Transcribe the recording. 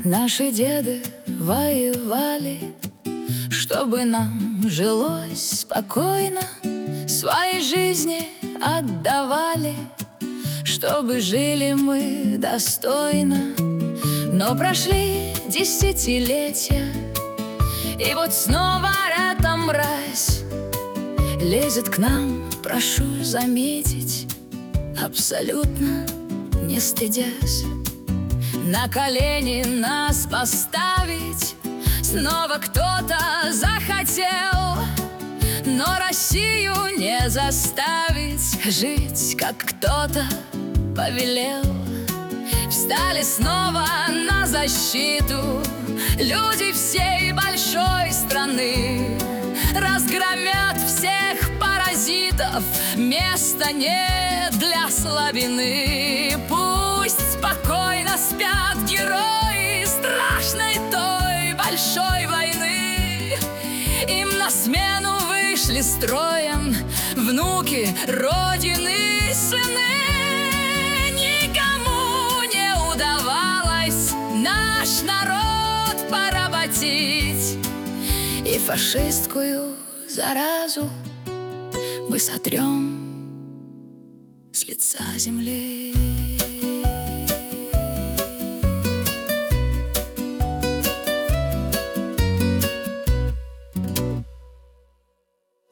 Наши деды воевали, чтобы нам жилось спокойно, свои жизни отдавали, чтобы жили мы достойно. Но прошли десятилетия, и вот снова эта мразь лезет к нам, прошу заметить, абсолютно не стыдясь. На колени нас поставить снова кто-то захотел, но Россию не заставить жить, как кто-то повелел. Встали снова на защиту люди всей большой страны, разгромят всех паразитов, места нет для слабины. Пусть спокойно спят герои страшной той большой войны. Им на смену вышли строем внуки Родины, сыны. Никому не удавалось наш народ поработить, и фашистскую заразу мы сотрем с лица земли.